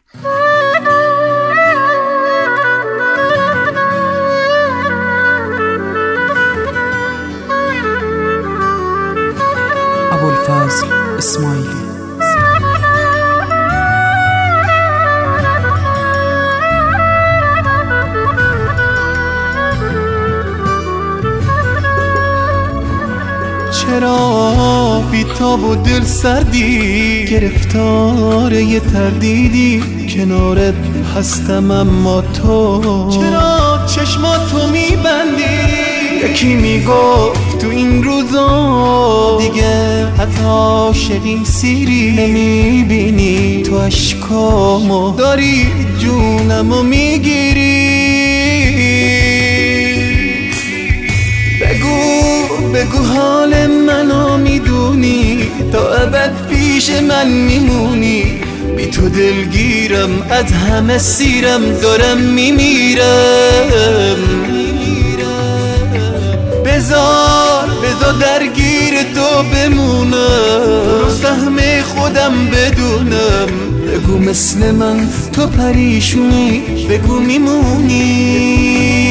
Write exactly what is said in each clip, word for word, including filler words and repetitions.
ابوالفضل اسماعیلی. چرا بی‌تاب و دل سردی، گرفتار یه تردیدی، کنارت هستم اما تو چرا چشماتو میبندی؟ یکی میگفت تو این روزا دیگه از عاشقی سیری نمیبینی، تو اشکامو داری جونمو میگیری. بگو بگو حال منو میدونی، تا ابد پیش من میمونی، بی تو دلگیرم از همه سیرم، دارم میمیرم. بذار بذار درگیر تو بمونم، رو سهم خودم بدونم. بگو مثل من تو پریشونی، بگو میمونی.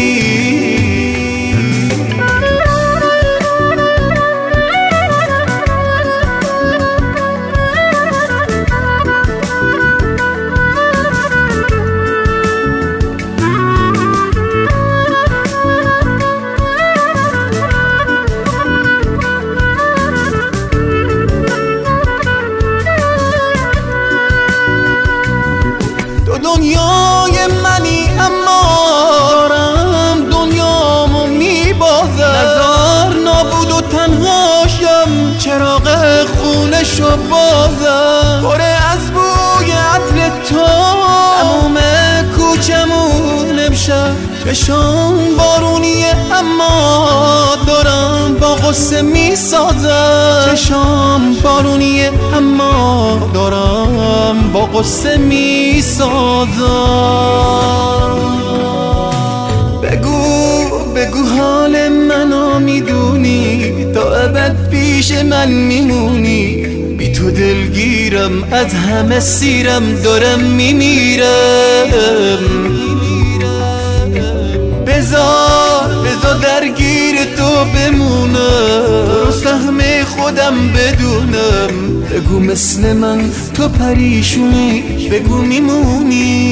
دنیای منی اما دارم دنیامو میبازم، نزار نابود و تنهاشم، چراغ خونشو بازم. پره از بوی عطر تو تموم کوچمون امشب، چشام بارونیه اما دارم با غصه میسازم. چشام بارونیه اما دارم با غصه میسازم. بگو بگو حال منو میدونی، تا ابد پیش من میمونی، بی تو دلگیرم از همه سیرم، دارم میمیرم. بذار بذار درگیر تو بمونم، رو سهم خودم بدونم. بگو مثل من تو پریشونی، بگو میمونی.